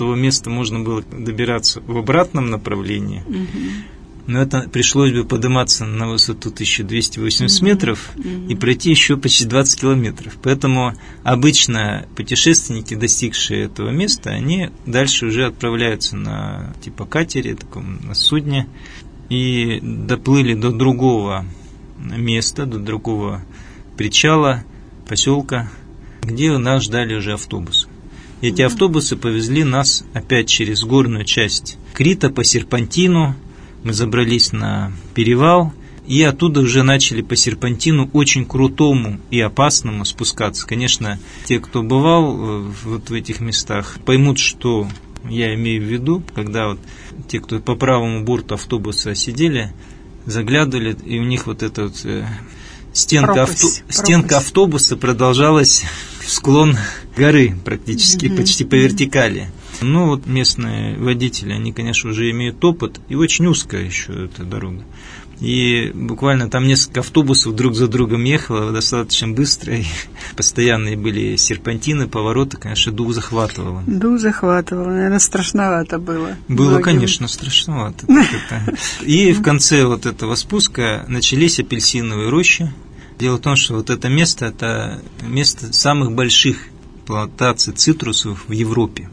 того места можно было добираться в обратном направлении. Но это пришлось бы подниматься на высоту 1280 метров и пройти еще почти 20 километров. Поэтому обычно путешественники, достигшие этого места, они дальше уже отправляются на типа катере, таком, на судне, и доплыли до другого места, до другого причала, поселка, где нас ждали уже автобусы. Эти автобусы повезли нас опять через горную часть Крита по серпантину. Мы забрались на перевал, и оттуда уже начали по серпантину очень крутому и опасному спускаться. Конечно, те, кто бывал вот в этих местах, поймут, что я имею в виду, когда вот те, кто по правому борту автобуса сидели, заглядывали, и у них вот эта вот стенка автобуса продолжалась в склон горы практически, почти по вертикали. Ну, вот местные водители, они, конечно, уже имеют опыт, и очень узкая еще эта дорога. И буквально там несколько автобусов друг за другом ехало достаточно быстро, и постоянные были серпантины, повороты, конечно, дух захватывало. Дух захватывало, наверное, страшновато было. Было, многим. Конечно, страшновато. И в конце вот этого спуска начались апельсиновые рощи. Дело в том, что вот это место самых больших плантаций цитрусов в Европе.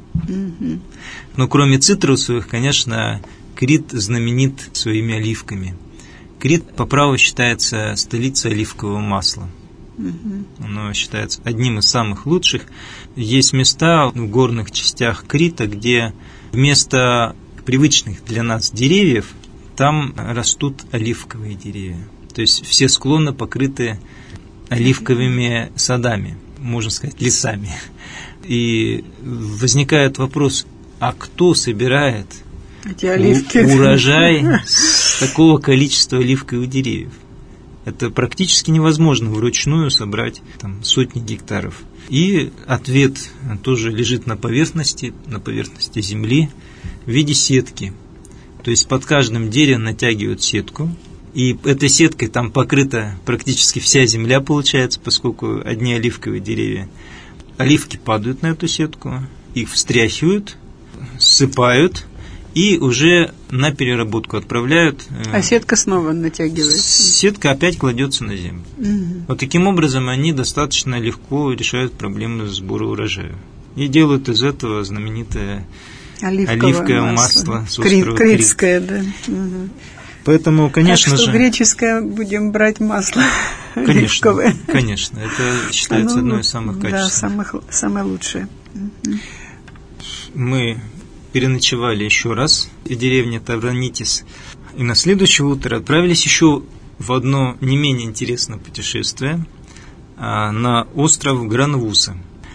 Но кроме цитрусовых, конечно, Крит знаменит своими оливками. Крит по праву считается столицей оливкового масла. Оно считается одним из самых лучших. Есть места в горных частях Крита, где вместо привычных для нас деревьев там растут оливковые деревья. То есть все склоны покрыты оливковыми садами, можно сказать, лесами. И возникает вопрос, а кто собирает эти оливки? Урожай с такого количества оливковых деревьев? Это практически невозможно вручную собрать там, сотни гектаров. И ответ тоже лежит на поверхности земли в виде сетки. То есть под каждым деревом натягивают сетку. И этой сеткой там покрыта практически вся земля, получается, поскольку одни оливковые деревья. Оливки падают на эту сетку, их встряхивают, ссыпают и уже на переработку отправляют. А сетка снова натягивается? Сетка опять кладется на землю. Вот таким образом они достаточно легко решают проблемы сбора урожая. И делают из этого знаменитое оливковое масло с острова Критское, да. Поэтому, конечно так что же... греческое будем брать масло оливковое. Конечно, это считается одной из самых качественных. Да, самое лучшее. Мы переночевали еще раз в деревне Тавранитис, и на следующее утро отправились еще в одно не менее интересное путешествие на остров Гранвуса.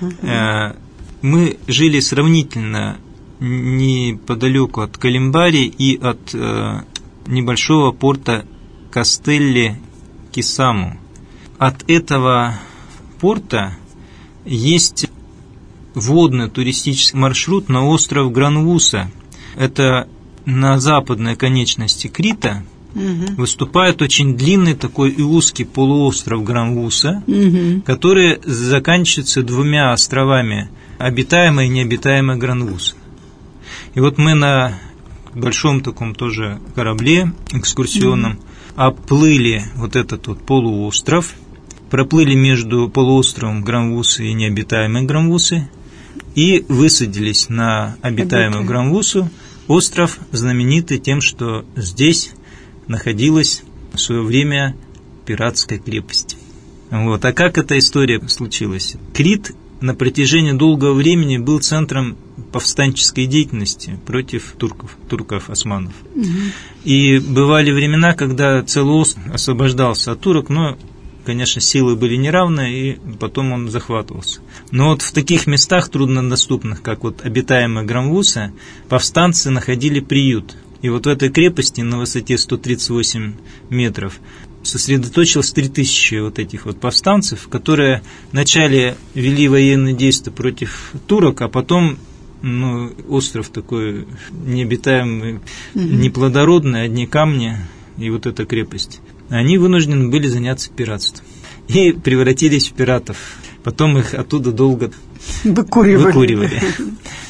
Мы жили сравнительно неподалеку от Калимбари и от небольшого порта Кастелли-Кисаму. От этого порта есть водный туристический маршрут на остров Гранвуса. Это на западной конечности Крита выступает очень длинный такой и узкий полуостров Гранвуса, который заканчивается двумя островами, обитаемой и необитаемой Гранвуса. И вот мы на большом таком тоже корабле экскурсионном оплыли вот этот вот полуостров, проплыли между полуостровом Гранвусы и необитаемой Гранвусы и высадились на обитаемую Гранвусу, остров, знаменитый тем, что здесь находилась в свое время пиратская крепость. Вот. А как эта история случилась? Крит на протяжении долгого времени был центром повстанческой деятельности против турков-османов. И бывали времена, когда целый остров освобождался от турок, но, конечно, силы были неравны, и потом он захватывался. Но вот в таких местах труднодоступных, как вот обитаемая Гранвуса, повстанцы находили приют. И вот в этой крепости на высоте 138 метров сосредоточилось 3000 вот этих вот повстанцев, которые вначале вели военные действия против турок, а потом остров такой необитаемый, неплодородный, одни камни, и вот эта крепость. Они вынуждены были заняться пиратством и превратились в пиратов. Потом их оттуда долго выкуривали.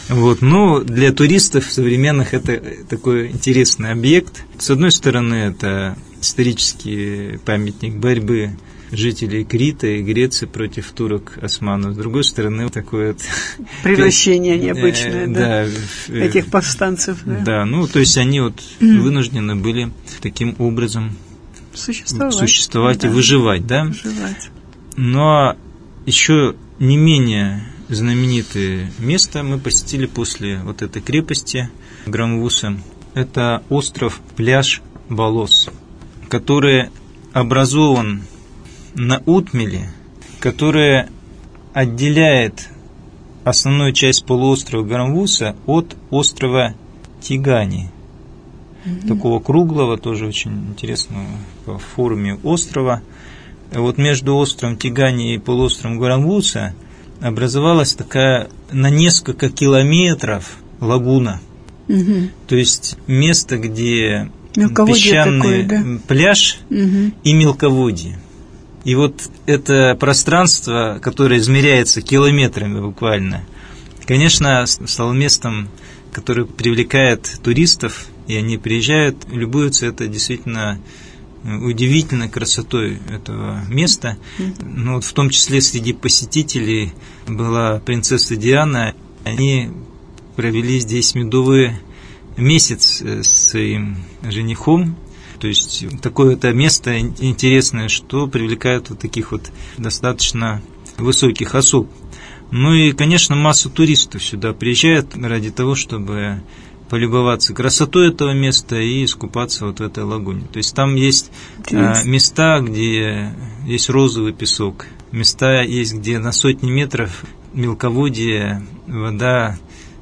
Вот, но для туристов современных это такой интересный объект. С одной стороны, это исторический памятник борьбы жителей Крита и Греции против турок османов. С другой стороны, такое вот превращение необычное, да, этих повстанцев. Да, ну, то есть они вот вынуждены были таким образом существовать и выживать, да? Выживать. Но еще не менее знаменитое место мы посетили после вот этой крепости Гранвуса. Это остров пляж Балос, который образован на отмели, которая отделяет основную часть полуострова Гранвуса от острова Тигани, такого круглого, тоже очень интересного по форме острова. Вот между островом Тигани и полуостровом Гранвуса образовалась такая на несколько километров лагуна. То есть место, где песчаный такое, пляж и мелководье. И вот это пространство, которое измеряется километрами буквально, конечно, стало местом, которое привлекает туристов, и они приезжают, любуются. Это действительно удивительной красотой этого места. Ну, вот в том числе среди посетителей была принцесса Диана. Они провели здесь медовый месяц с своим женихом. То есть такое это место интересное, что привлекает вот таких вот достаточно высоких особ. Ну и, конечно, масса туристов сюда приезжает ради того, чтобы полюбоваться красотой этого места и искупаться вот в этой лагуне. То есть там есть места, где есть розовый песок, места есть, где на сотни метров мелководье, вода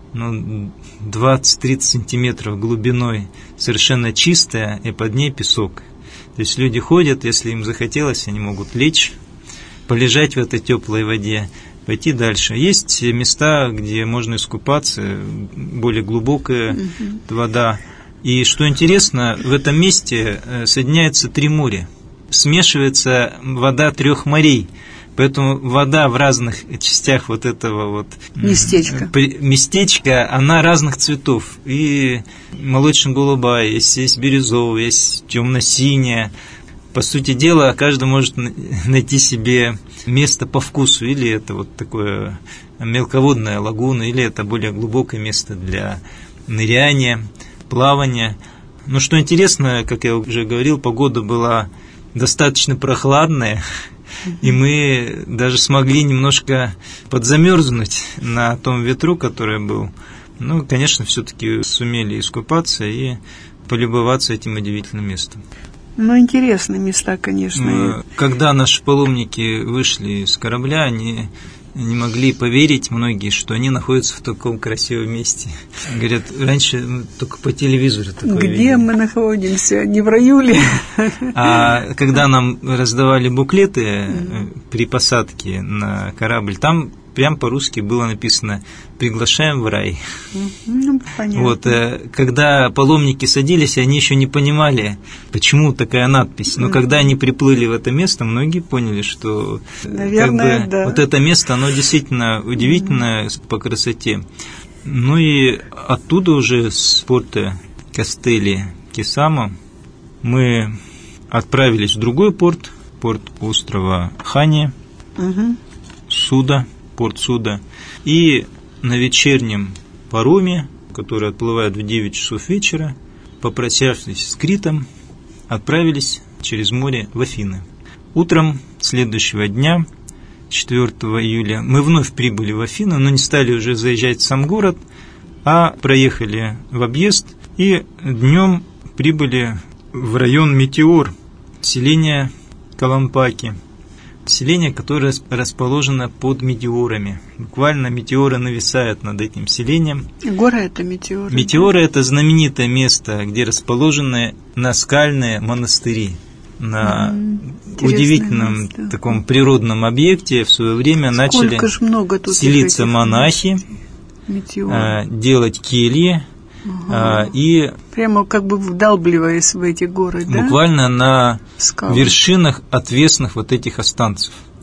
20-30 сантиметров глубиной, совершенно чистая, и под ней песок. То есть люди ходят, если им захотелось, они могут лечь, полежать в этой теплой воде, пойти дальше. Есть места, где можно искупаться, более глубокая вода. И что интересно, в этом месте соединяются 3 моря, смешивается вода 3 морей. Поэтому вода в разных частях вот этого вот местечка, она разных цветов. И молочно-голубая, есть бирюзовая, есть темно-синяя. По сути дела, каждый может найти себе место по вкусу. Или это вот такое мелководная лагуна, или это более глубокое место для ныряния, плавания. Но что интересно, как я уже говорил, погода была достаточно прохладная. И мы даже смогли немножко подзамерзнуть на том ветру, который был. Ну, конечно, все-таки сумели искупаться и полюбоваться этим удивительным местом. Ну, интересные места, конечно. Когда наши паломники вышли с корабля, они не могли поверить, многие, что они находятся в таком красивом месте. Говорят, раньше мы только по телевизору такое видели. Где мы находимся? Не в раю ли? А когда нам раздавали буклеты при посадке на корабль, там прям по-русски было написано «Приглашаем в рай». Ну, понятно. Вот, когда паломники садились, они еще не понимали, почему такая надпись. Но когда они приплыли в это место, многие поняли, что наверное, да. Вот это место, оно действительно удивительное по красоте. Ну и оттуда уже с порта Кастели-Кесамо мы отправились в другой порт острова Хани, порт Суда, и на вечернем пароме, который отплывает в 9 часов вечера, попрощавшись с Критом, отправились через море в Афины. Утром следующего дня, 4 июля, мы вновь прибыли в Афины, но не стали уже заезжать в сам город, а проехали в объезд и днем прибыли в район Метеор, селение Калампаки. Селение, которое расположено под метеорами. Буквально метеоры нависают над этим селением. Гора – это метеоры. Метеоры – это знаменитое место, где расположены наскальные монастыри. На удивительном таком природном объекте в свое время начали селиться монахи, делать кельи. И прямо как бы вдалбливаясь в эти горы, да? Буквально на вершинах отвесных вот этих останцев.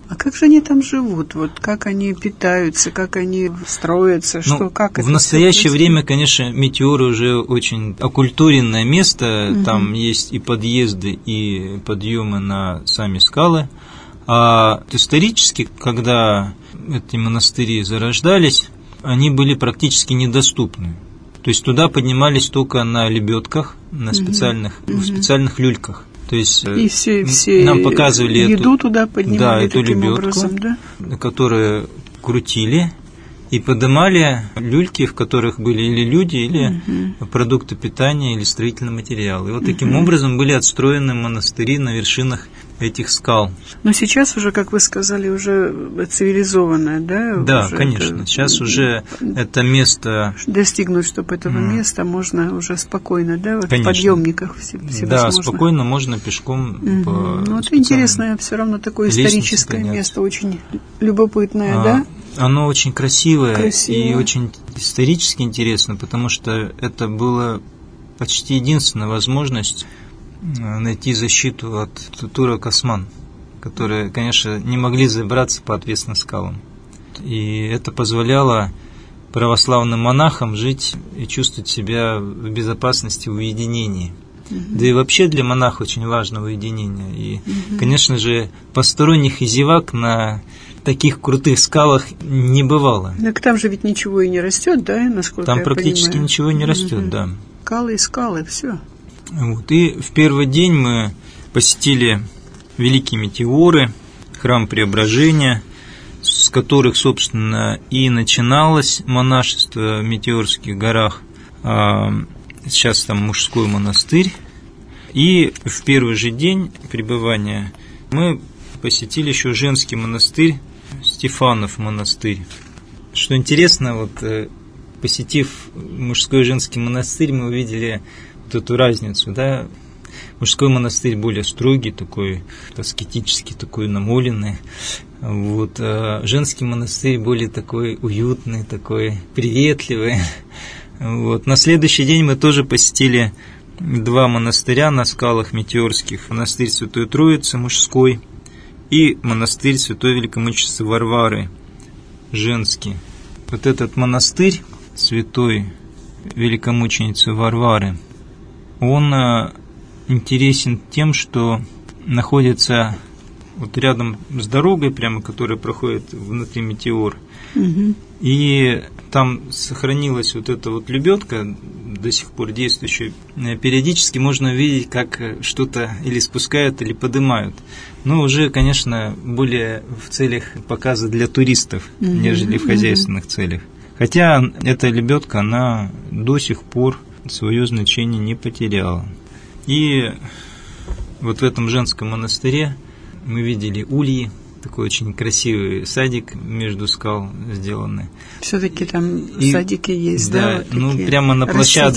А как же они там живут? Вот как они питаются, как они строятся, что, как это в настоящее время, конечно, Метеоры уже очень окультуренное место, там есть и подъезды, и подъемы на сами скалы. А исторически, когда эти монастыри зарождались, они были практически недоступны. То есть туда поднимались только на лебедках, на специальных, в специальных люльках. То есть и все нам показывали еду туда поднимали, эту лебедку, образом, да? Которую крутили и поднимали люльки, в которых были или люди, или продукты питания, или строительные материалы. И вот таким образом были отстроены монастыри на вершинах этих скал. Но сейчас уже, как вы сказали, уже цивилизованное, да? Да, уже конечно. Сейчас уже это место... Достигнуть, чтобы этого места можно уже спокойно, да? Вот в подъемниках всевозможных. Да, спокойно можно пешком по... Ну, это интересное, все равно такое историческое место, очень любопытное, да? Оно очень красивое и очень исторически интересно, потому что это была почти единственная возможность найти защиту от турок осман, которые, конечно, не могли забраться по отвесным скалам. И это позволяло православным монахам жить и чувствовать себя в безопасности, в уединении. Да и вообще для монаха очень важно уединение. И, конечно же, посторонних и зевак на таких крутых скалах не бывало. Так там же ведь ничего и не растет, да, насколько там практически ничего не растет, да. Скалы и скалы, все. Вот. И в первый день мы посетили Великие Метеоры, храм Преображения, с которых, собственно, и начиналось монашество в Метеорских горах. Сейчас там мужской монастырь. И в первый же день пребывания мы посетили еще женский монастырь, Стефанов монастырь. Что интересно, вот посетив мужской и женский монастырь, мы увидели вот эту разницу, да. Мужской монастырь более строгий, такой аскетический, такой намоленный. Вот, а женский монастырь более такой уютный, такой приветливый. Вот. На следующий день мы тоже посетили два монастыря на скалах Метеорских. Монастырь Святой Троицы мужской и монастырь Святой Великомученицы Варвары женский. Вот этот монастырь Святой Великомученицы Варвары, он интересен тем, что находится вот рядом с дорогой, прямо, которая проходит внутри Метеор. И там сохранилась вот эта вот лебедка, до сих пор действующая. Периодически можно видеть, как что-то или спускают, или поднимают. Но уже, конечно, более в целях показа для туристов, нежели в хозяйственных целях. Хотя эта лебедка, она до сих пор свое значение не потеряла. И вот в этом женском монастыре мы видели ульи, такой очень красивый садик между скал сделанный. Все-таки там садики есть, да? Да, вот прямо на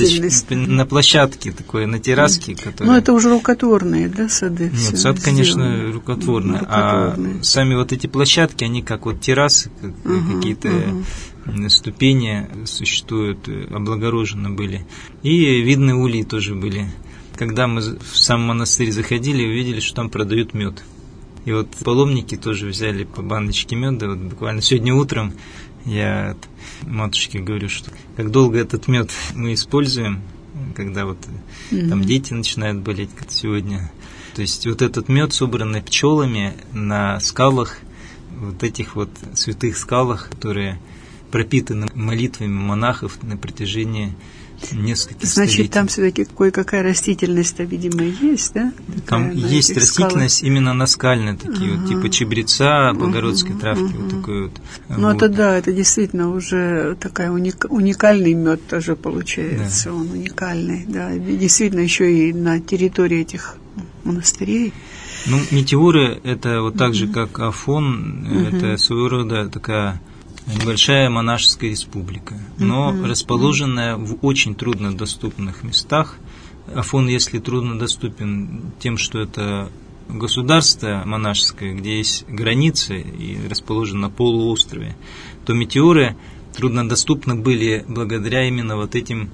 площадке такой, на терраске. Ну, это уже рукотворные, да, сады? Нет, сад, конечно, рукотворный. А сами вот эти площадки, они как вот террасы, как какие-то ступени существуют, облагорожены были. И видны ульи тоже были. Когда мы в сам монастырь заходили, увидели, что там продают мед. И вот паломники тоже взяли по баночке меда. Вот буквально сегодня утром я матушке говорю, что как долго этот мед мы используем, когда вот там дети начинают болеть, как сегодня. То есть вот этот мед, собранный пчелами на скалах, вот этих вот святых скалах, которые пропитаны молитвами монахов на протяжении нескольких столетий. Значит, там все-таки кое-какая растительность-то, видимо, есть, да? Там есть растительность скалах. Именно наскальная, такие вот, типа чебреца, богородской травки, вот такой вот. Ну, вот. Это действительно уже такой уникальный мед тоже получается, да. Он уникальный, да. Действительно, еще и на территории этих монастырей. Ну, Метеоры, это вот так же, как Афон, это своего рода такая небольшая монашеская республика, но расположенная в очень труднодоступных местах. Афон, если труднодоступен тем, что это государство монашеское, где есть границы и расположен на полуострове, то Метеоры труднодоступны были благодаря именно вот этим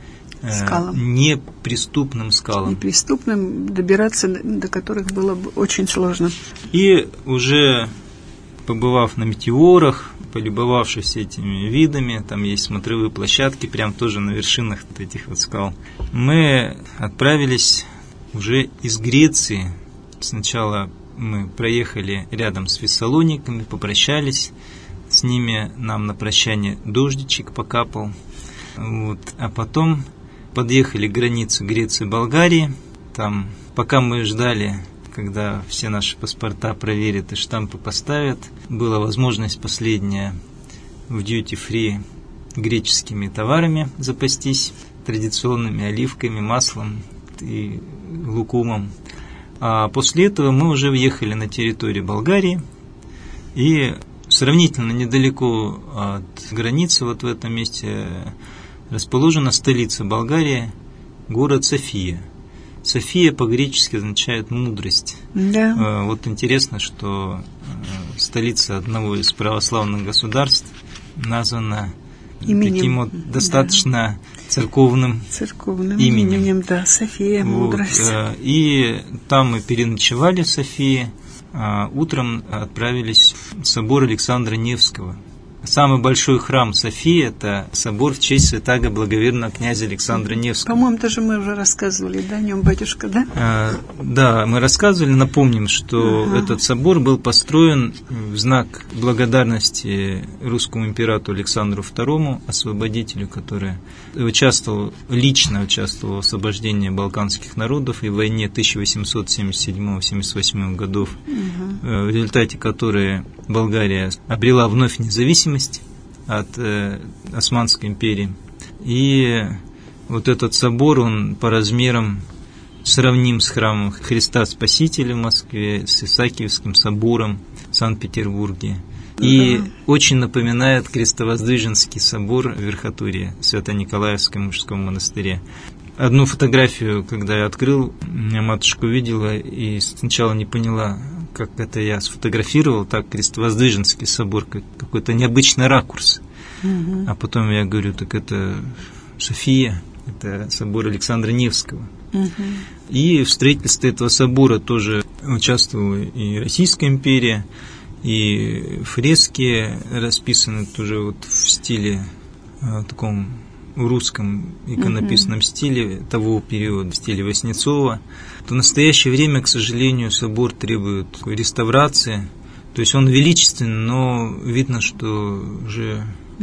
неприступным скалам. Неприступным, добираться до которых было бы очень сложно. И уже побывав на метеорах, полюбовавшись этими видами, там есть смотровые площадки, прям тоже на вершинах вот этих вот скал, мы отправились уже из Греции. Сначала мы проехали рядом с Фессалониками, попрощались с ними, нам на прощание дождичек покапал. Вот. А потом подъехали к границе Греции и Болгарии. Там, пока мы ждали, когда все наши паспорта проверят и штампы поставят, была возможность последняя в дьюти-фри греческими товарами запастись, традиционными оливками, маслом и лукумом. А после этого мы уже въехали на территорию Болгарии, и сравнительно недалеко от границы, вот в этом месте, расположена столица Болгарии, город София. София по-гречески означает «мудрость». Да. Вот интересно, что столица одного из православных государств названа таким вот достаточно церковным именем. Да, София, мудрость. Вот, и там мы переночевали в Софии, а утром отправились в собор Александра Невского. Самый большой храм Софии – это собор в честь святаго благоверного князя Александра Невского. По-моему, даже мы уже рассказывали, да, о нем, батюшка, да? Да, мы рассказывали. Напомним, что этот собор был построен в знак благодарности русскому императору Александру II, освободителю, который лично участвовал в освобождении балканских народов и в войне 1877-78 годов, в результате которой Болгария обрела вновь независимость от Османской империи. И вот этот собор, он по размерам сравним с храмом Христа Спасителя в Москве, с Исаакиевским собором в Санкт-Петербурге. И очень напоминает Крестовоздвиженский собор в Верхотурье, Свято-Николаевском мужском монастыре. Одну фотографию, когда я открыл, меня матушка увидела и сначала не поняла, как это я сфотографировал, так Крестовоздвиженский собор, какой-то необычный ракурс. А потом я говорю, так это София, это собор Александра Невского. И в строительстве этого собора тоже участвовала и Российская империя, и фрески расписаны тоже вот в стиле таком, в русском иконописном стиле того периода, в стиле Васнецова. В настоящее время, к сожалению, собор требует реставрации. То есть он величественный, но видно, что уже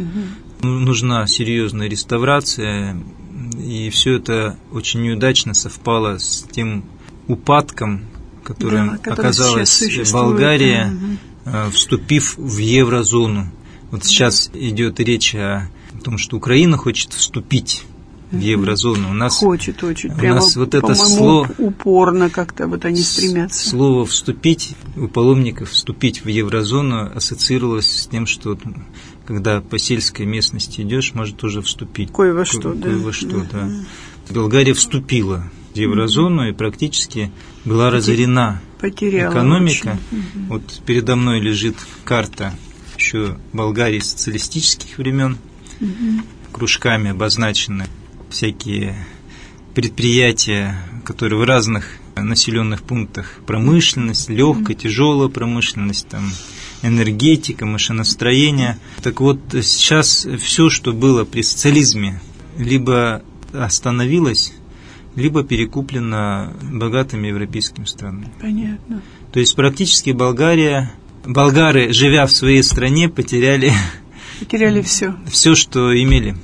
нужна серьезная реставрация. И все это очень неудачно совпало с тем упадком, которым оказалась Болгария, вступив в еврозону. Вот сейчас идет речь о том, что Украина хочет вступить в еврозону. У нас хочет очень. У нас вот это слово упорно как-то вот они стремятся. Слово «вступить» у паломников «вступить в еврозону» ассоциировалось с тем, что когда по сельской местности идешь, может тоже вступить. Кое во что, да. Болгария вступила в еврозону и практически была разорена. Потеряла экономика. Очень. Вот передо мной лежит карта еще Болгарии социалистических времен. Кружками обозначены всякие предприятия, которые в разных населенных пунктах: промышленность, легкая, тяжелая промышленность, там, энергетика, машиностроение. Так вот, сейчас все, что было при социализме, либо остановилось, либо перекуплено богатыми европейскими странами. Понятно. То есть практически болгары, живя в своей стране, потеряли все. Все, что имели.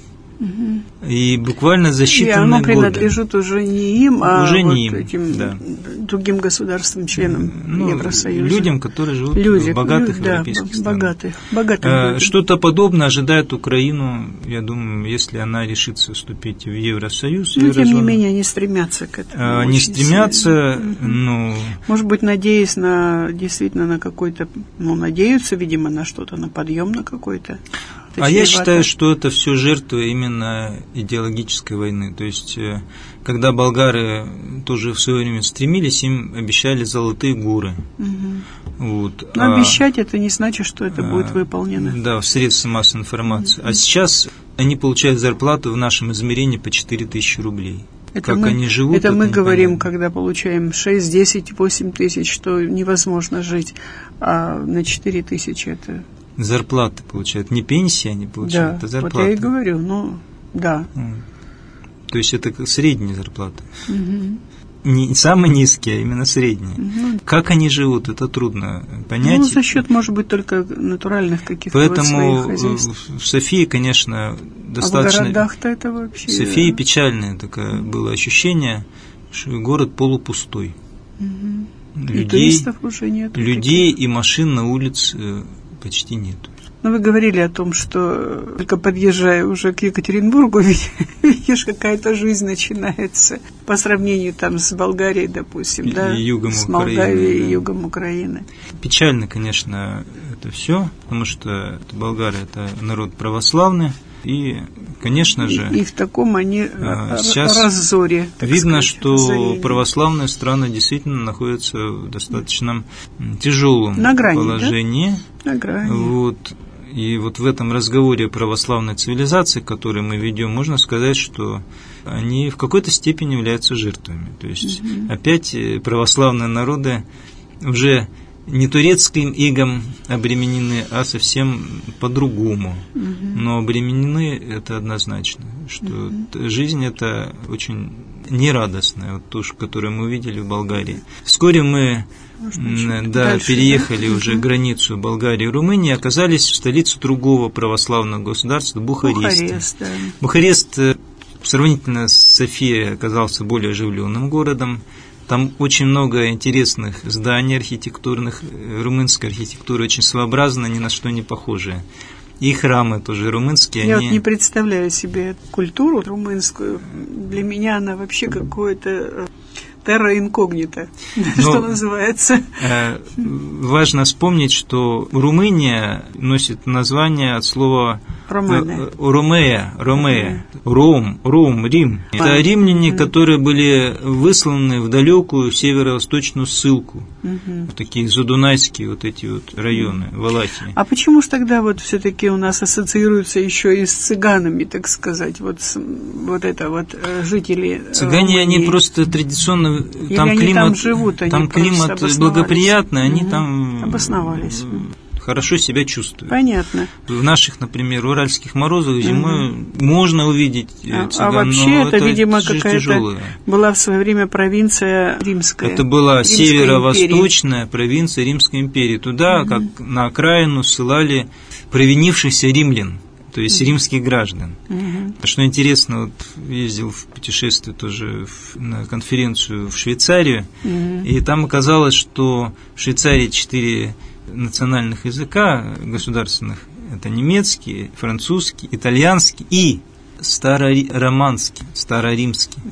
И буквально за считанные годы. И оно принадлежит уже не им, а уже вот не им, этим другим государствам, членам Евросоюза. Людям, которые живут в богатых европейских странах. Богатым. Что-то подобное ожидает Украину, я думаю, если она решится вступить в Евросоюз. Но, тем не менее, они стремятся к этому. Они стремятся, может быть, надеясь действительно на какой-то, надеются, видимо, на что-то, на подъем на какой-то. Я считаю, что это все жертва именно идеологической войны. То есть, когда болгары тоже в свое время стремились, им обещали золотые горы. Вот. Но обещать это не значит, что это будет выполнено. Да, в средствах массовой информации. А сейчас они получают зарплату в нашем измерении по 4000 рублей. они живут. Это мы говорим, непонятно. когда получаем 6, 10, 8 тысяч, что невозможно жить, а на 4 тысячи это... Зарплаты получают, не пенсии они получают, да, а зарплаты. Вот я и говорю, да. То есть это средняя зарплата. Не самые низкие, а именно средние. Как они живут, это трудно понять. За счет, может быть, только натуральных каких-то Поэтому своих хозяйств. в Софии, конечно, достаточно... А в городах-то это вообще... В Софии печальное такое было ощущение, что город полупустой. И туристов уже нет. Людей и машин на улице почти нет. Вы говорили о том, что только подъезжая уже к Екатеринбургу, видишь, какая-то жизнь начинается по сравнению там с Болгарией, допустим, с Молдавией и югом Украины. Печально, конечно, это все, потому что болгары – это народ православный, и, конечно же… И в таком они сейчас раззоре, видно, сказать, что разорении. Православные страны действительно находятся в достаточно тяжелом положении. На грани. И вот в этом разговоре о православной цивилизации, который мы ведем, можно сказать, что они в какой-то степени являются жертвами. То есть опять православные народы уже не турецким игом обременены, а совсем по-другому. Но обременены это однозначно, что жизнь это очень нерадостная, вот ту, которую мы увидели в Болгарии. Вскоре мы переехали уже границу Болгарии и Румынии, оказались в столице другого православного государства Бухаресте. Бухарест сравнительно с Софией оказался более оживленным городом. Там очень много интересных зданий архитектурных, румынская архитектура очень своеобразная, ни на что не похожая. И храмы тоже румынские. Я не представляю себе культуру румынскую. Для меня она вообще какое-то терра инкогнита, что называется. Важно вспомнить, что Румыния носит название от слова Ромея, Рим. Это римляне, которые были высланы в далекую северо-восточную ссылку, в такие задунайские вот эти вот районы Валахии. А почему же тогда вот все-таки у нас ассоциируется еще и с цыганами, так сказать, вот жители Цыгане, Румынии? они просто традиционно, или там они климат, там живут, они благоприятный, они там обосновались. Хорошо себя чувствуют. Понятно. В наших, например, уральских морозах зимой можно увидеть цыган, а вообще но это, видимо, какая-то тяжелое. Была в свое время провинция римская. Это была Римская северо-восточная провинция Римской империи. Туда, как на окраину, ссылали провинившихся римлян, то есть римских граждан. Что интересно, вот ездил в путешествие тоже на конференцию в Швейцарию, и там оказалось, что в Швейцарии 4 национальных языка государственных. Это немецкий, французский, итальянский и старороманский, староримский.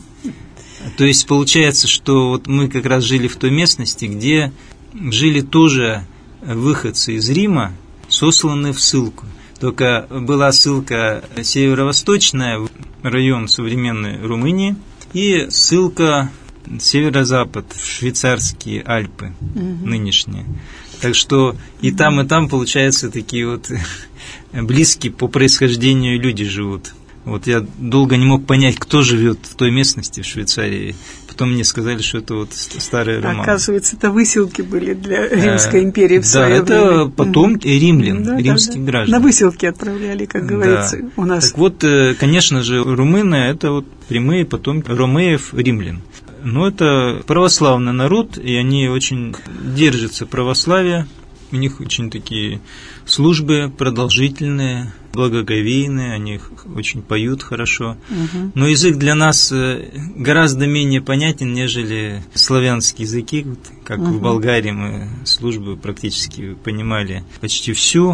То есть получается, что вот мы как раз жили в той местности, где жили тоже выходцы из Рима, сосланные в ссылку. Только была ссылка северо-восточная, район современной Румынии, и ссылка северо-запад, в швейцарские Альпы нынешние. Так что и там, получается, такие вот близкие по происхождению люди живут. Вот я долго не мог понять, кто живет в той местности в Швейцарии. Потом мне сказали, что это вот старый роман. Оказывается, это выселки были для Римской империи в свое время. Да, это потомки римлян, римских граждан. На выселки отправляли, как говорится, у нас. Так вот, конечно же, румыны – это вот прямые потомки ромеев, римлян. Но это православный народ, и они очень держатся православия. У них очень такие службы продолжительные, благоговейные, они очень поют хорошо. Но язык для нас гораздо менее понятен, нежели славянские языки. Как в Болгарии мы службы практически понимали почти всю.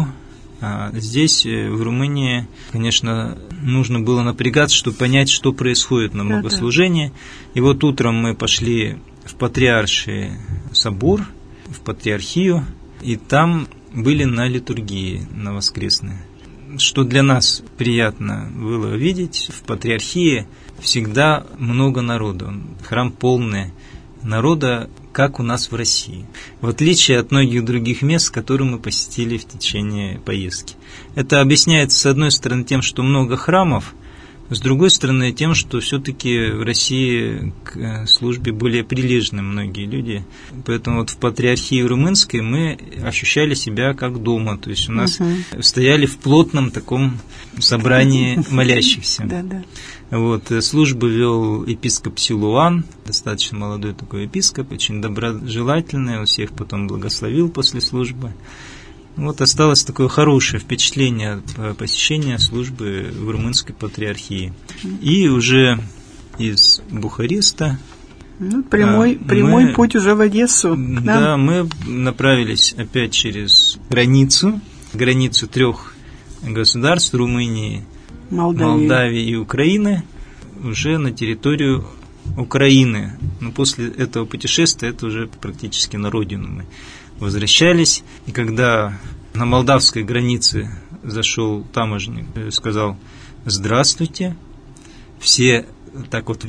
А здесь, в Румынии, конечно, нужно было напрягаться, чтобы понять, что происходит на богослужении. И вот утром мы пошли в Патриарший собор, в Патриархию, и там были на литургии, на воскресной. Что для нас приятно было видеть, в Патриархии всегда много народу, храм полный народа, как у нас в России, в отличие от многих других мест, которые мы посетили в течение поездки. Это объясняется, с одной стороны, тем, что много храмов, С другой стороны, тем, что все-таки в России к службе более прилежны многие люди. Поэтому вот в патриархии румынской мы ощущали себя как дома. То есть у нас стояли в плотном таком собрании молящихся. Вот, службу вел епископ Силуан, достаточно молодой такой епископ, очень доброжелательный, он всех потом благословил после службы. Вот осталось такое хорошее впечатление от посещения службы в румынской патриархии. И уже из Бухареста прямой путь уже в Одессу. Да, мы направились опять через границу 3 государств: Румынии, Молдавии и Украины, уже на территорию Украины. Но после этого путешествия это уже практически на родину мы возвращались. И когда на молдавской границе зашел таможенник, сказал: «Здравствуйте», все так вот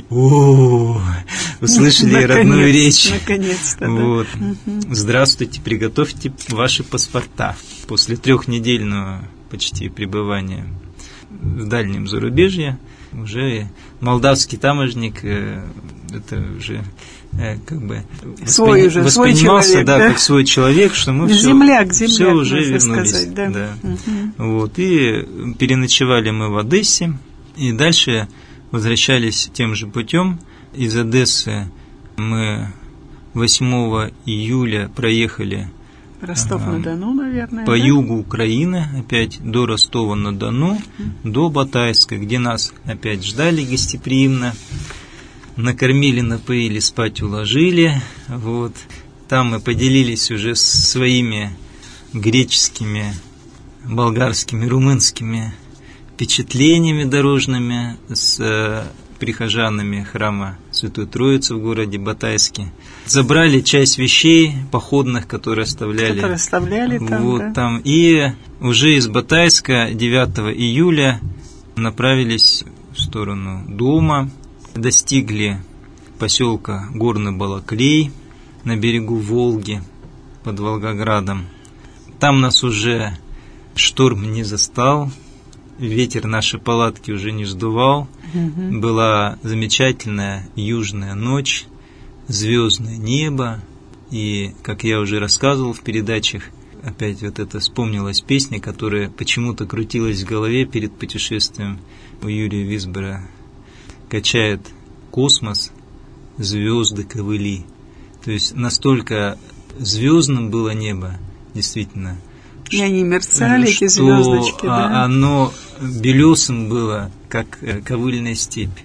услышали родную речь. Наконец-то, вот. «Здравствуйте, приготовьте ваши паспорта». После 3-недельного почти пребывания в дальнем зарубежье уже молдавский таможенник, это уже как бы воспринимался как свой человек, что мы земляк, все уже вернулись. Сказать, да. Вот, и переночевали мы в Одессе, и дальше возвращались тем же путем. Из Одессы мы 8 июля проехали Ростов-на-Дону, наверное. По югу Украины, опять до Ростова-на-Дону, до Батайска, где нас опять ждали гостеприимно. Накормили, напоили, спать уложили. Вот. Там мы поделились уже своими греческими, болгарскими, румынскими впечатлениями дорожными с прихожанами храма Святой Троицы в городе Батайске. Забрали часть вещей походных, которые оставляли там, вот там. И уже из Батайска 9 июля направились в сторону дома. Достигли поселка Горный Балаклей на берегу Волги под Волгоградом. Там нас уже шторм не застал, ветер наши палатки уже не сдувал. Была замечательная южная ночь, звездное небо. И, как я уже рассказывал в передачах, опять вот это вспомнилась песня, которая почему-то крутилась в голове перед путешествием у Юрия Висбора. Качает космос, звезды ковыли. То есть настолько звездным было небо, действительно. И они мерцали, эти звездочки, да? Оно белесым было, как ковыльная степь.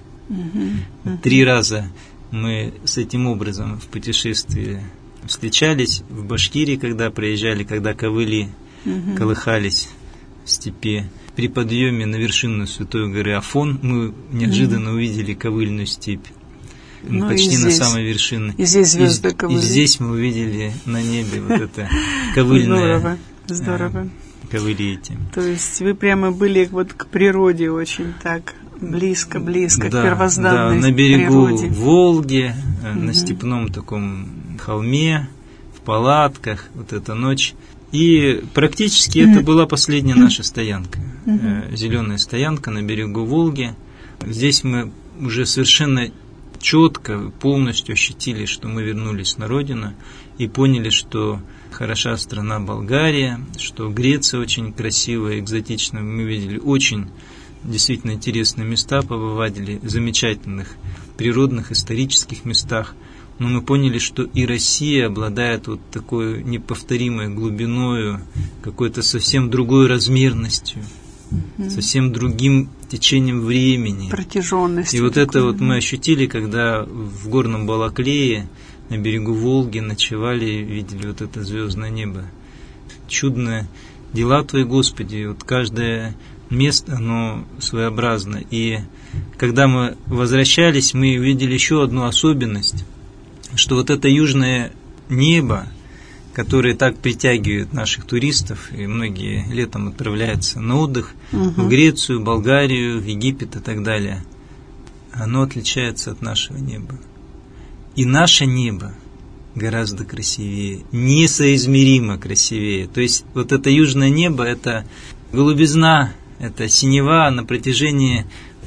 3 раза мы с этим образом в путешествии встречались в Башкирии, когда проезжали, когда ковыли колыхались в степи. При подъеме на вершину Святой горы Афон мы неожиданно увидели ковыльную степь. Почти на самой вершине. И здесь звезды ковыли. И здесь мы увидели на небе вот это ковыльное. Здорово. Ковыли эти. То есть вы прямо были вот к природе очень так близко к первозданной природе. На берегу Волги, на степном таком холме, в палатках, вот эта ночь. И практически это была последняя наша стоянка, зеленая стоянка на берегу Волги. Здесь мы уже совершенно четко, полностью ощутили, что мы вернулись на родину и поняли, что хороша страна Болгария, что Греция очень красивая, экзотичная. Мы видели очень действительно интересные места, побывали в замечательных природных, исторических местах. Но мы поняли, что и Россия обладает вот такой неповторимой глубиною, какой-то совсем другой размерностью, совсем другим течением времени. Протяженностью. И вот это вот мы ощутили, когда в Горном Балаклее на берегу Волги ночевали и видели вот это звездное небо. Чудные дела Твои, Господи, вот каждое место, оно своеобразно. И когда мы возвращались, мы увидели еще одну особенность, что вот это южное небо, которое так притягивает наших туристов, и многие летом отправляются на отдых в Грецию, Болгарию, в Египет и так далее, оно отличается от нашего неба. И наше небо гораздо красивее, несоизмеримо красивее. То есть вот это южное небо, это голубизна, это синева на протяжении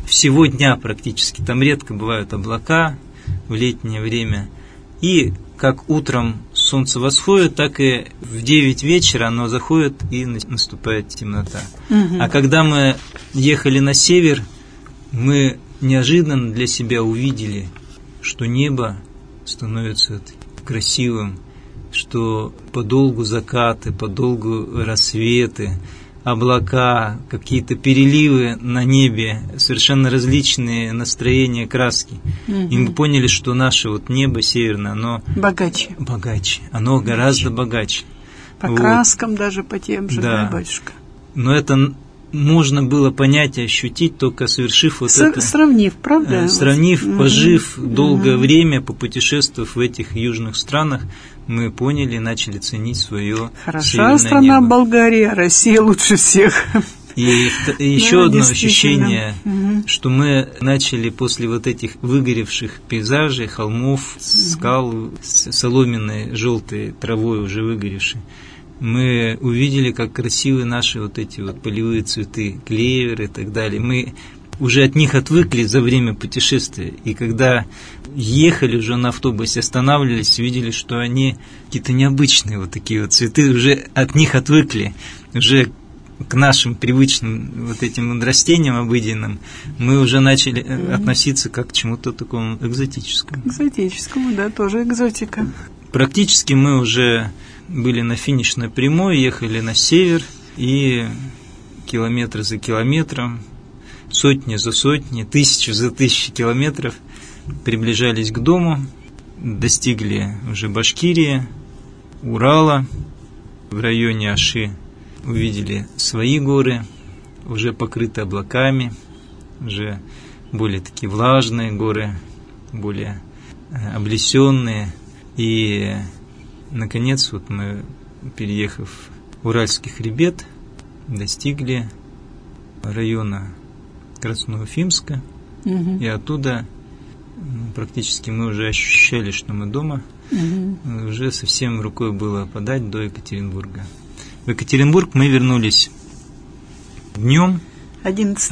всего дня практически. Там редко бывают облака в летнее время. И как утром солнце восходит, так и в 9 вечера оно заходит и наступает темнота. А когда мы ехали на север, мы неожиданно для себя увидели, что небо становится красивым, что подолгу закаты, подолгу рассветы, облака, какие-то переливы на небе, совершенно различные настроения, краски. И мы поняли, что наше вот небо северное, оно богаче, оно гораздо богаче. По краскам даже, по тем же, да, батюшка? Но это можно было понять и ощутить, только совершив вот это. Сравнив, правда? Сравнив, пожив долгое время, попутешествовав в этих южных странах, мы поняли, начали ценить свое хороша страна небо. Болгария, Россия лучше всех. И еще одно ощущение, что мы начали после вот этих выгоревших пейзажей, холмов, скал, соломенной, желтой травой уже выгоревшей, мы увидели, как красивы наши вот эти вот полевые цветы, клевер и так далее. Мы уже от них отвыкли за время путешествия. И когда ехали уже на автобусе, останавливались, видели, что они какие-то необычные вот такие вот цветы, уже от них отвыкли. Уже к нашим привычным вот этим растениям обыденным мы уже начали относиться как к чему-то такому экзотическому. Экзотическому, да, тоже экзотика. Практически мы уже были на финишной прямой, ехали на север, и километр за километром, сотни за сотни, тысячи за тысячи километров приближались к дому, достигли уже Башкирии, Урала, в районе Аши увидели свои горы, уже покрытые облаками, уже более такие влажные горы, более облесенные. И, наконец, вот мы, переехав Уральский хребет, достигли района Красноуфимска, и оттуда практически мы уже ощущали, что мы дома, уже совсем рукой было подать до Екатеринбурга. В Екатеринбург мы вернулись днем 11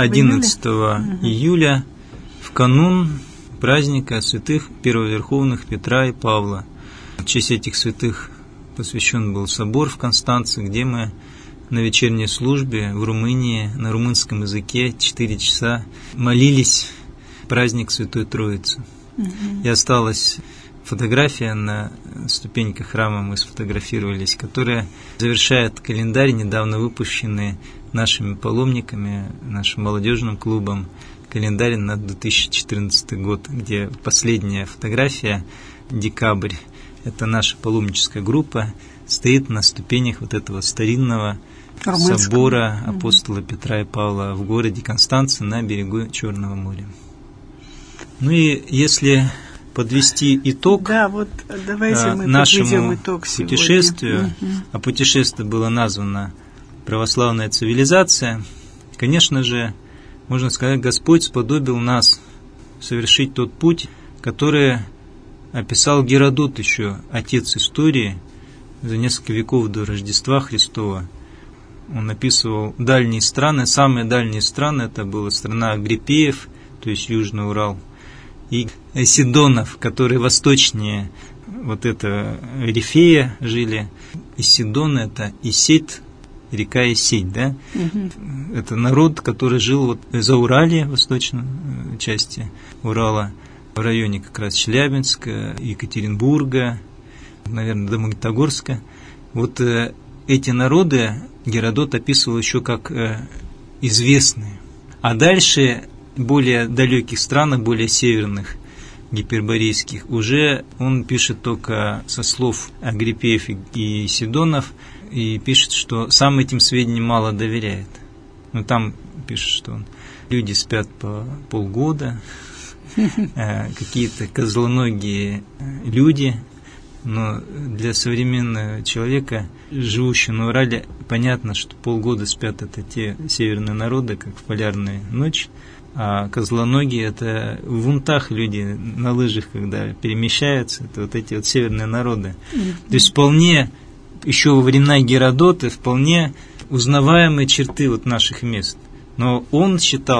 июля, в канун праздника святых первоверховных Петра и Павла. В честь этих святых посвящен был собор в Констанце, где мы на вечерней службе в Румынии на румынском языке 4 часа молились праздник Святой Троицы. И осталась фотография на ступеньках храма, мы сфотографировались, которая завершает календарь, недавно выпущенный нашими паломниками, нашим молодежным клубом, календарь на 2014 год, где последняя фотография, декабрь, это наша паломническая группа, стоит на ступенях вот этого старинного собора апостола Петра и Павла в городе Констанце на берегу Черного моря. Ну и если подвести итог, да, вот давайте мы нашему итог путешествию, а путешествие было названо «Православная цивилизация», конечно же, можно сказать, Господь сподобил нас совершить тот путь, который описал Геродот еще, отец истории, за несколько веков до Рождества Христова. Он описывал дальние страны, самые дальние страны, это была страна Агриппеев, то есть Южный Урал, и Сидонов, которые восточнее вот это Рифея жили. И Сидон это Исеть, река Исеть, да? Это народ, который жил вот за Урале, восточной части Урала, в районе как раз Челябинска, Екатеринбурга, наверное, до Магнитогорска. Вот эти народы Геродот описывал еще как известные. А дальше более далеких странах, более северных, гиперборейских, уже он пишет только со слов Агриппеев и Сидонов, и пишет, что сам этим сведениям мало доверяет. Но там пишет, что люди спят по полгода, какие-то козлоногие люди, но для современного человека, живущего на Урале, понятно, что полгода спят это те северные народы, как в полярную ночь, а козлоногие это в унтах люди на лыжах, когда перемещаются, это вот эти вот северные народы. То есть вполне, еще во времена Геродота, вполне узнаваемые черты вот наших мест. Но он считал,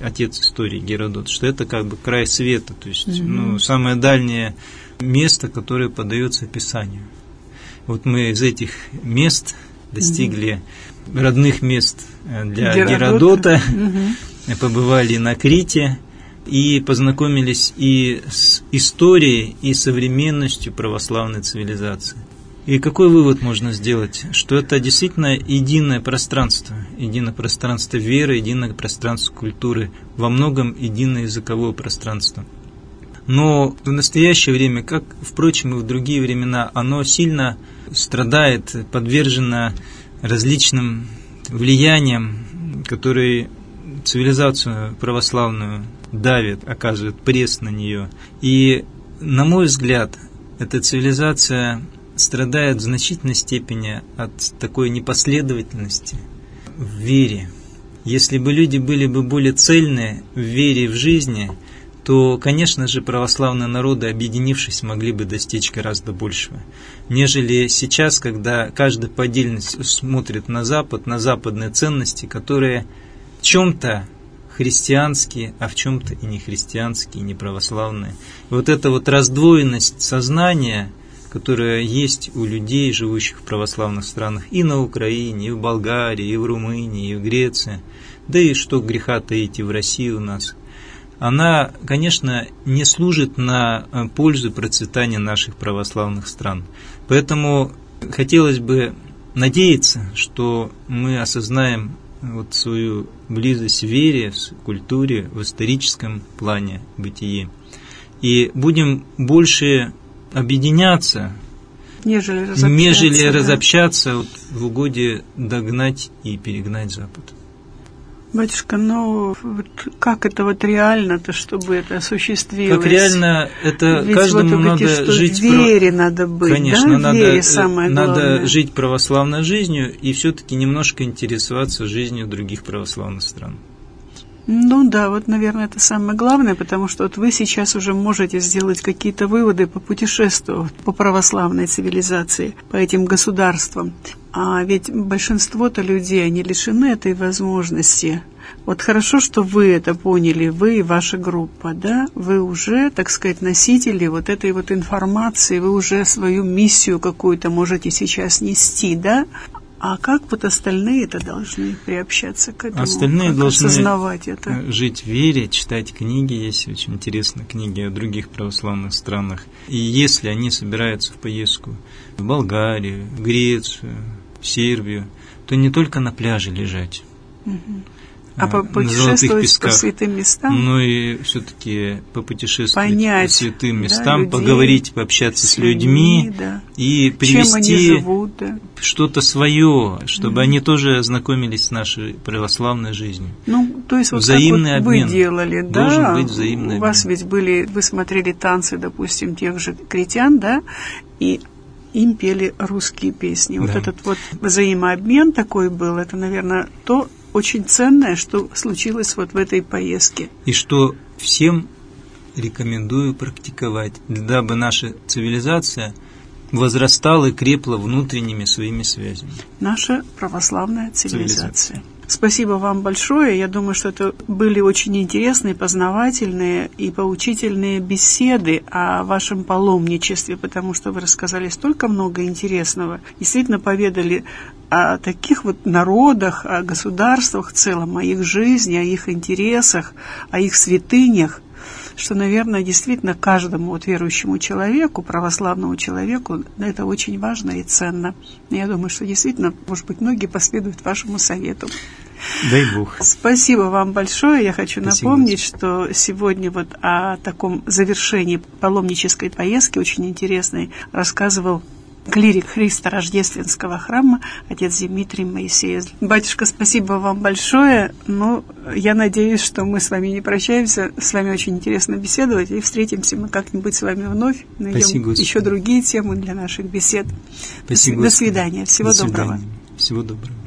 отец истории Геродот, что это как бы край света, то есть самое дальнее место, которое поддается описанию. Вот мы из этих мест достигли родных мест для Геродота, побывали на Крите и познакомились и с историей, и современностью православной цивилизации. И какой вывод можно сделать? Что это действительно единое пространство веры, единое пространство культуры, во многом единое языковое пространство. Но в настоящее время, как, впрочем, и в другие времена, оно сильно страдает, подвержено различным влияниям, которые цивилизацию православную давят, оказывают пресс на нее. И, на мой взгляд, эта цивилизация страдает в значительной степени от такой непоследовательности в вере. Если бы люди были бы более цельны в вере и в жизни, то, конечно же, православные народы, объединившись, могли бы достичь гораздо большего, нежели сейчас, когда каждый по отдельности смотрит на Запад, на западные ценности, которые в чем-то христианские, а в чем-то и не христианские, и не православные. И вот эта вот раздвоенность сознания, которая есть у людей, живущих в православных странах, и на Украине, и в Болгарии, и в Румынии, и в Греции, да и что греха таить и в России у нас, она, конечно, не служит на пользу процветания наших православных стран. Поэтому хотелось бы надеяться, что мы осознаем вот свою близость в вере, в культуре, в историческом плане бытия, и будем больше объединяться, нежели разобщаться вот, в угоде догнать и перегнать Запад. Батюшка, вот как это вот реально-то, чтобы это осуществилось? Как реально, это ведь каждому вот надо жить в вере надо быть, конечно, да? В вере самое главное. Надо жить православной жизнью и все-таки немножко интересоваться жизнью других православных стран. Ну да, вот, наверное, это самое главное, потому что вот вы сейчас уже можете сделать какие-то выводы, попутешествовать по православной цивилизации, по этим государствам. А ведь большинство-то людей, они лишены этой возможности. Вот хорошо, что вы это поняли, вы и ваша группа, да? Вы уже, так сказать, носители вот этой вот информации, вы уже свою миссию какую-то можете сейчас нести, да? А как вот остальные-то должны приобщаться к этому? Остальные должны осознавать это? Жить в вере, читать книги. Есть очень интересные книги о других православных странах. И если они собираются в поездку в Болгарию, в Грецию, в Сербию, то не только на пляже лежать, а попутешествовать по святым местам? Ну и все-таки попутешествовать понять, по святым местам, людей, поговорить, пообщаться с людьми, да. И привести живут, да. что-то свое, чтобы они тоже ознакомились с нашей православной жизнью. Ну, то есть вот взаимный как вот обмен. Вы делали, да? Должен быть взаимный У вас обмен. ведь были, вы смотрели танцы, допустим, тех же критян, да, и им пели русские песни. Да. Вот этот вот взаимообмен такой был, это, наверное, то очень ценное, что случилось вот в этой поездке. И что всем рекомендую практиковать, дабы наша цивилизация возрастала и крепла внутренними своими связями. Наша православная цивилизация. Спасибо вам большое. Я думаю, что это были очень интересные, познавательные и поучительные беседы о вашем паломничестве, потому что вы рассказали столько много интересного. Действительно поведали о таких вот народах, о государствах в целом, о их жизни, о их интересах, о их святынях, что, наверное, действительно каждому вот верующему человеку, православному человеку, это очень важно и ценно. Я думаю, что действительно, может быть, многие последуют вашему совету. Дай Бог. Спасибо вам большое. Я хочу напомнить, что сегодня вот о таком завершении паломнической поездки, очень интересной, рассказывал клирик Христо-Рождественского храма, отец Дмитрий Моисеев. Батюшка, спасибо вам большое. Ну, я надеюсь, что мы с вами не прощаемся. С вами очень интересно беседовать, и встретимся мы как-нибудь с вами вновь. Найдем еще другие темы для наших бесед. Спасибо, до свидания. Всего доброго. Всего доброго.